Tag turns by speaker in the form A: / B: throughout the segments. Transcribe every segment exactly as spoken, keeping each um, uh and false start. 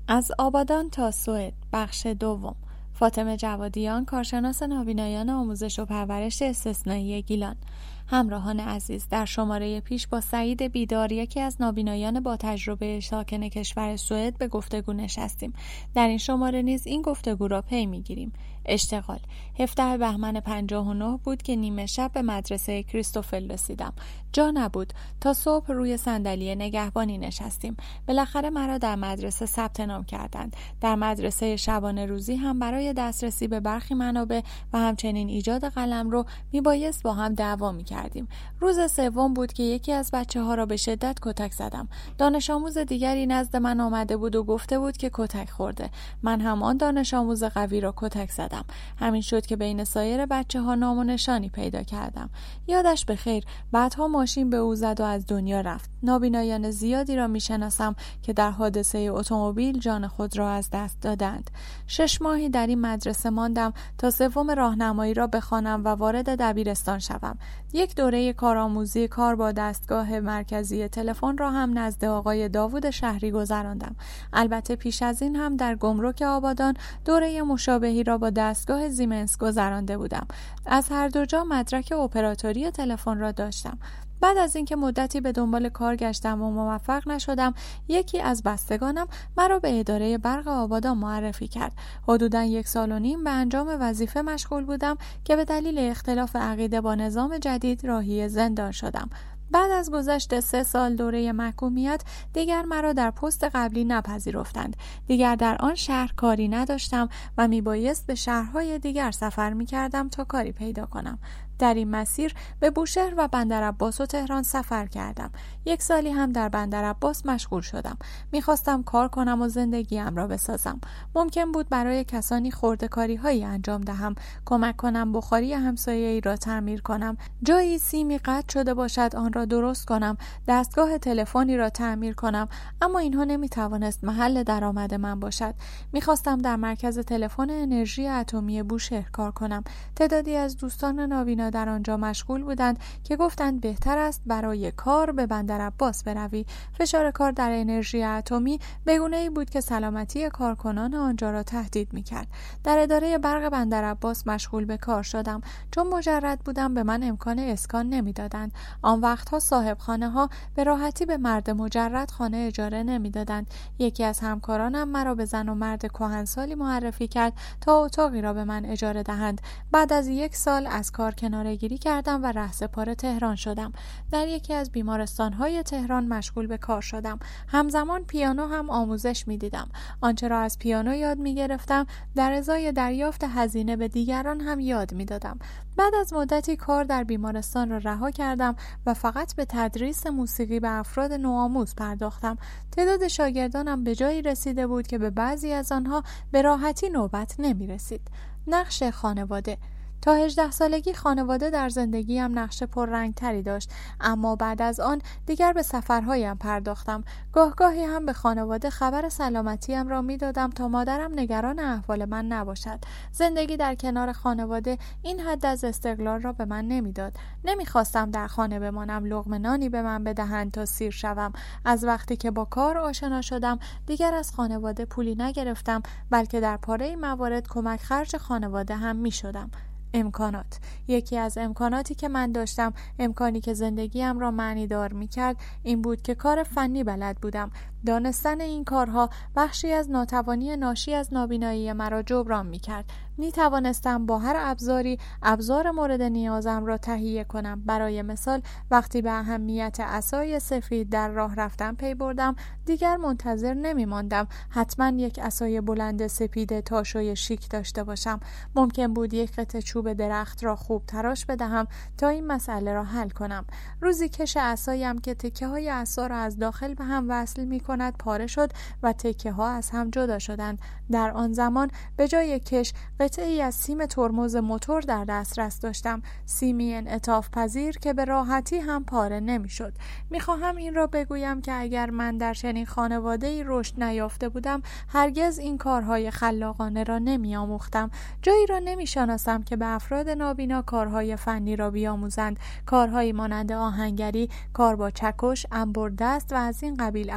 A: از آبادان تا سوئد، بخش دوم. فاطمه جوادیان، کارشناس نابینایان آموزش و پرورش استثنایی گیلان. همراهان عزیز، در شماره پیش با سعید بیدار، یکی از نابینایان با تجربه ساکن کشور سوئد، به گفتگو نشستیم. در این شماره نیز این گفتگو را پی میگیریم. اشتغال. هفدهم بهمن پنجاه و نه بود که نیمه شب به مدرسه کریستوفل رسیدم. جا نبود. تا صبح روی صندلی نگهبانی نشستیم. بالاخره مرا در مدرسه ثبت نام کردند. در مدرسه شبانه روزی هم برای دسترسی به برخی منابع و همچنین ایجاد قلمرو میبایست با هم دعوا میکردیم. روز سوم بود که یکی از بچه ها را به شدت کتک زدم. دانش آموز دیگری نزد من آمده بود و گفته بود که کتک خورده. من هم آن دانش آموز قوی را کتک زدم. همین شد که بین سایر بچه ها نام و نشانی پیدا کردم. یادش بخیر. بعدها ماشین به او زد و از دنیا رفت. نابینایان زیادی را میشناسم که در حادثه اتومبیل جان خود را از دست دادند. شش ماهی در این مدرسه ماندم تا سوم راهنمایی را بخوانم و وارد دبیرستان شوم. یک دوره کارآموزی کار با دستگاه مرکزی تلفن را هم نزد آقای داوود شهری گذراندم. البته پیش از این هم در گمرک آبادان دوره مشابهی را با دستگاه زیمنس گذرانده بودم. از هر دو جا مدرک اپراتوری تلفن را داشتم. بعد از اینکه مدتی به دنبال کار گشتم و موفق نشدم، یکی از بستگانم مرا به اداره برق آبادان معرفی کرد. حدوداً یک سال و نیم به انجام وظیفه مشغول بودم که به دلیل اختلاف عقیده با نظام جدید راهی زندان شدم. بعد از گذشت سه سال دوره محکومیت دیگر مرا در پست قبلی نپذیرفتند. دیگر در آن شهر کاری نداشتم و میبایست به شهرهای دیگر سفر میکردم تا کاری پیدا کنم. در این مسیر به بوشهر و بندرعباس و تهران سفر کردم. یک سالی هم در بندرعباس مشغول شدم. میخواستم کار کنم و زندگیم را بسازم. ممکن بود برای کسانی خرده‌کاری هایی انجام دهم، کمک کنم بخاری همسایه‌ای را تعمیر کنم، جایی سیمی قطع شده باشد آن را درست کنم، دستگاه تلفنی را تعمیر کنم، اما اینها نمیتوانست محل درآمد من باشد. میخواستم در مرکز تلفن انرژی اتمی بوشهر کار کنم. تعدادی از دوستان نابینا در آنجا مشغول بودند که گفتند بهتر است برای کار به بندرعباس بروی. فشار کار در انرژی اتمی به گونه‌ای بود که سلامتی کارکنان آنجا را تهدید می‌کرد. در اداره برق بندرعباس مشغول به کار شدم. چون مجرد بودم به من امکان اسکان نمی‌دادند. آن وقتها صاحب خانه‌ها به راحتی به مرد مجرد خانه اجاره نمی‌دادند. یکی از همکارانم مرا به زن و مرد کهنسالی معرفی کرد تا اتاقی را به من اجاره دهند. بعد از یک سال از کار کناره‌گیری کردم و رهسپار تهران شدم. در یکی از بیمارستان‌های تهران مشغول به کار شدم. همزمان پیانو هم آموزش می‌دیدم. آنچه را از پیانو یاد می‌گرفتم در ازای دریافت هزینه به دیگران هم یاد می‌دادم. بعد از مدتی کار در بیمارستان را رها کردم و فقط به تدریس موسیقی به افراد نوآموز پرداختم. تعداد شاگردانم به جایی رسیده بود که به بعضی از آنها به راحتی نوبت نمی‌رسید. نقش خانواده. تا هجده سالگی خانواده در زندگیم نقش پررنگ تری داشت، اما بعد از آن دیگر به سفرهایم پرداختم. گاه گاهی هم به خانواده خبر سلامتیم را می دادم تا مادرم نگران احوال من نباشد. زندگی در کنار خانواده این حد از استقلال را به من نمی داد. نمی خواستم در خانه بمانم، لقمه نانی به من بدهند تا سیر شوم. از وقتی که با کار آشنا شدم دیگر از خانواده پولی نگرفتم، بلکه در پاره موارد کمک خرج خانواده هم می شدم. امکانات. یکی از امکاناتی که من داشتم، امکانی که زندگیم را معنی دار می کرد، این بود که کار فنی بلد بودم. دانستن این کارها بخشی از ناتوانی ناشی از نابینایی مرا جبران می کرد. می توانستم با هر ابزاری ابزار مورد نیازم را تهیه کنم. برای مثال وقتی به اهمیت عصای سفید در راه رفتن پی بردم، دیگر منتظر نمی ماندم حتما یک عصای بلند سپید تاشوی شیک داشته باشم. ممکن بود یک قطعه چوب درخت را خوب تراش بدهم تا این مسئله را حل کنم. روزی کش عصایم که تکه های عصا را از داخل به هم وصل می کند پاره شد و تکه ها از هم جدا شدند. در آن زمان به جای کش قطعه‌ای از سیم ترمز موتور در دسترس داشتم، سیمی انعطاف پذیر که به راحتی هم پاره نمی‌شد. می‌خواهم این را بگویم که اگر من در چنین خانواده‌ای رشد نیافته بودم، هرگز این کارهای خلاقانه را نمی‌آموختم. جایی را نمی‌شناسم که به افراد نابینا کارهای فنی را بیاموزند، کارهایی مانند آهنگری، کار با چکش، انبردست و از این قبیل ابزارها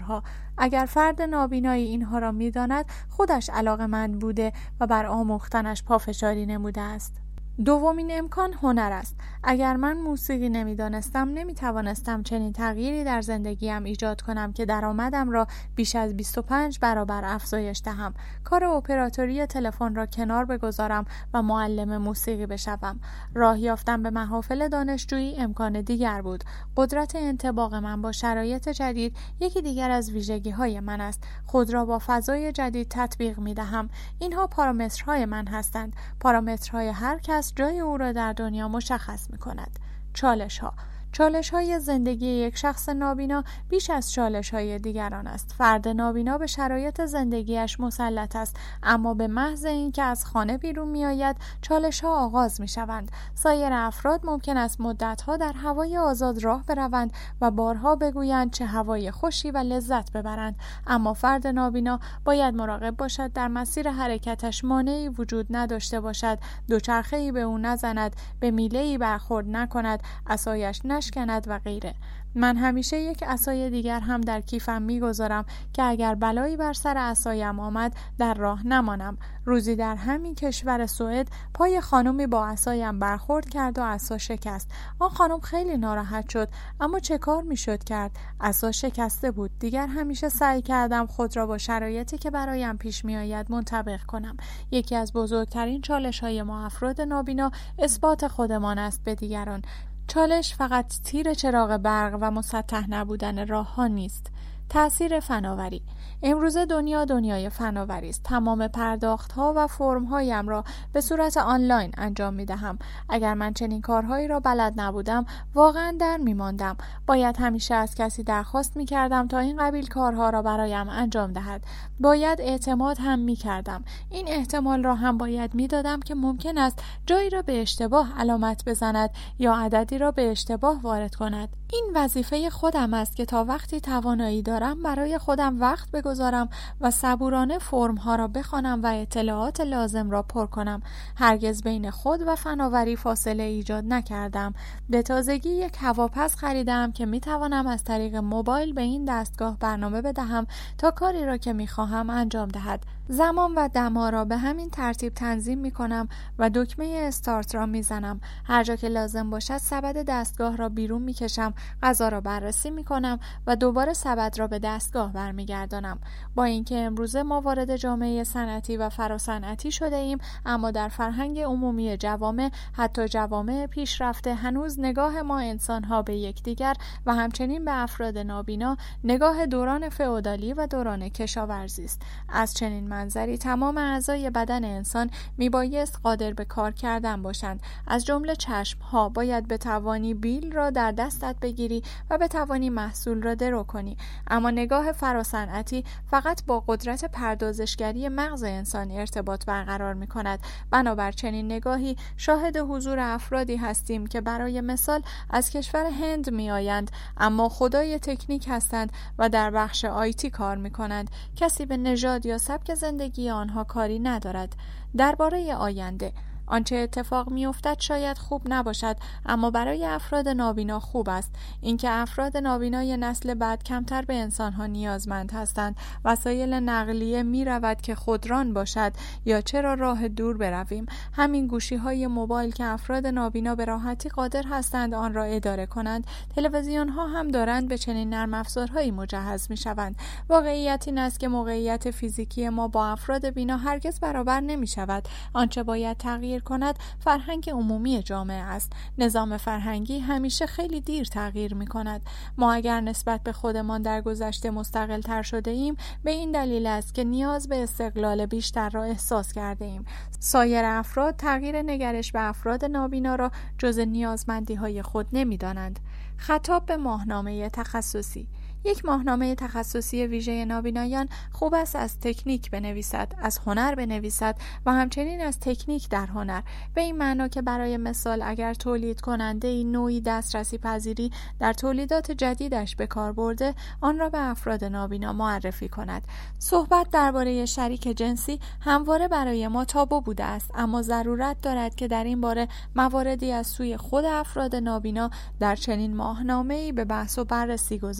A: دیگرها. اگر فرد نابینایی اینها را می‌داند، خودش علاقه‌مند بوده و بر آموختنش پافشاری نموده است. دومین امکان هنر است. اگر من موسیقی نمی‌دانستم، نمی‌توانستم چنین تغییری در زندگیم ایجاد کنم که درآمدم را بیش از بیست و پنج برابر افزایش دهم. کار اپراتوری تلفن را کنار بگذارم و معلم موسیقی بشوم. راه یافتن به محافل دانشجویی امکان دیگر بود. قدرت انطباق من با شرایط جدید یکی دیگر از ویژگی‌های من است. خود را با فضای جدید تطبیق می‌دهم. اینها پارامترهای من هستند. پارامترهای هر کس جای او را در دنیا مشخص می کند. چالش ها چالش های زندگی یک شخص نابینا بیش از چالش های دیگران است. فرد نابینا به شرایط زندگیش مسلط است، اما به محض اینکه از خانه بیرون می آید چالش ها آغاز می شوند. سایر افراد ممکن است مدت ها در هوای آزاد راه بروند و بارها بگویند چه هوای خوشی و لذت ببرند، اما فرد نابینا باید مراقب باشد در مسیر حرکتش مانعی وجود نداشته باشد، دوچرخه‌ای به او نزند، به میله‌ای برخورد نکند، عصایش نشکند و غیره. من همیشه یک عصای دیگر هم در کیفم میگذارم که اگر بلایی بر سر عصایم آمد در راه نمانم. روزی در همین کشور سوئد پای خانمی با عصایم برخورد کرد و عصا شکست. آن خانم خیلی ناراحت شد، اما چه کار میشد کرد؟ عصا شکسته بود. دیگر همیشه سعی کردم خود را با شرایطی که برایم پیش میآید منطبق کنم. یکی از بزرگترین چالش‌های ما افراد نابینا اثبات خودمان است به دیگران. چالش فقط تیر چراغ برق و مسطح نبودن راه ها نیست. تأثیر فناوری. امروزه دنیا دنیای فناوری است. تمام پرداخت ها و فرم هایم را به صورت آنلاین انجام می دهم. اگر من چنین کارهایی را بلد نبودم واقعا در می ماندم. باید همیشه از کسی درخواست می کردم تا این قبیل کارها را برایم انجام دهد. باید اعتماد هم می کردم. این احتمال را هم باید می دادم که ممکن است جایی را به اشتباه علامت بزند یا عددی را به اشتباه وارد کند. این وظیفه خودم است که تا وقتی توانایی دارم برای خودم وقت بگذارم و صبورانه فرم ها را بخوانم و اطلاعات لازم را پر کنم. هرگز بین خود و فناوری فاصله ایجاد نکردم. به تازگی یک هواپز خریدم که می توانم از طریق موبایل به این دستگاه برنامه بدهم تا کاری را که می خواهم انجام دهد. زمان و دما را به همین ترتیب تنظیم می کنم و دکمه استارت را می زنم. هر جا که لازم باشد سبد دستگاه را بیرون می کشم، غذا را بررسی می کنم و دوباره سبد را به دستگاه برمیگردانم. با اینکه امروزه ما وارد جامعه صنعتی و فراصنعتی شده ایم، اما در فرهنگ عمومی جوامع، حتی جوامع پیشرفته، هنوز نگاه ما انسان‌ها به یکدیگر و همچنین به افراد نابینا نگاه دوران فئودالی و دوران کشاورزی است. از چنین منظری تمام اعضای بدن انسان میبایست قادر به کار کردن باشند. از جمله چشم‌ها باید بتوانی بیل را در دستت بگیری و بتوانی محصول را درو کنی. اما نگاه فراصنعتی فقط با قدرت پردازشگری مغز انسان ارتباط برقرار می کند. بنابر چنین نگاهی شاهد حضور افرادی هستیم که برای مثال از کشور هند می آیند، اما خدای تکنیک هستند و در بخش آیتی کار می کنند. کسی به نژاد یا سبک زندگی آنها کاری ندارد. درباره آینده، آنچه اتفاق میافتد شاید خوب نباشد، اما برای افراد نابینا خوب است. اینکه افراد نابینای نسل بعد کمتر به انسانها نیازمند هستند. وسایل نقلیه می رود که خودران باشد یا چرا راه دور برویم. همین گوشی های موبایل که افراد نابینا به راحتی قادر هستند آن را اداره کنند. تلویزیون ها هم دارند به چنین نرم افزارهایی مجهز می شوند. واقعیت این است که موقعیت فیزیکی ما با افراد بینا هرگز برابر نمی شود. آنچه باید تغییر کند فرهنگ عمومی جامعه است. نظام فرهنگی همیشه خیلی دیر تغییر می کند. ما اگر نسبت به خودمان در گذشته مستقل تر شده ایم به این دلیل است که نیاز به استقلال بیشتر را احساس کرده ایم. سایر افراد تغییر نگرش به افراد نابینا را جز نیازمندی های خود نمی دانند. خطاب به ماهنامه تخصصی. یک ماهنامه تخصصی ویژه نابینایان خوب است از تکنیک بنویسد، از هنر بنویسد و همچنین از تکنیک در هنر. به این معنا که برای مثال اگر تولید کننده ای نوعی دسترسی پذیری در تولیدات جدیدش به کار برده، آن را به افراد نابینا معرفی کند. صحبت درباره شریک جنسی همواره برای ما تابو بوده است، اما ضرورت دارد که در این باره مواردی از سوی خود افراد نابینا در چنین ماهنامه‌ای به بحث و بررسی گذاشته شود.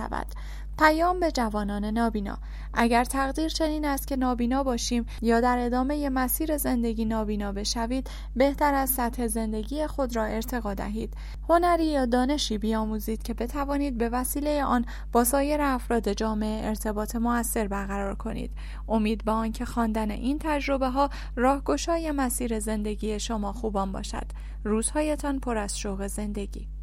A: شود. پیام به جوانان نابینا: اگر تقدیر چنین است که نابینا باشیم یا در ادامه مسیر زندگی نابینا بشوید، بهتر از سطح زندگی خود را ارتقا دهید. هنری یا دانشی بیاموزید که بتوانید به وسیله آن با سایر افراد جامعه ارتباط مؤثر برقرار کنید. امید به آن که خواندن این تجربه ها راهگشای مسیر زندگی شما خوبان باشد. روزهایتان پر از شوق زندگی.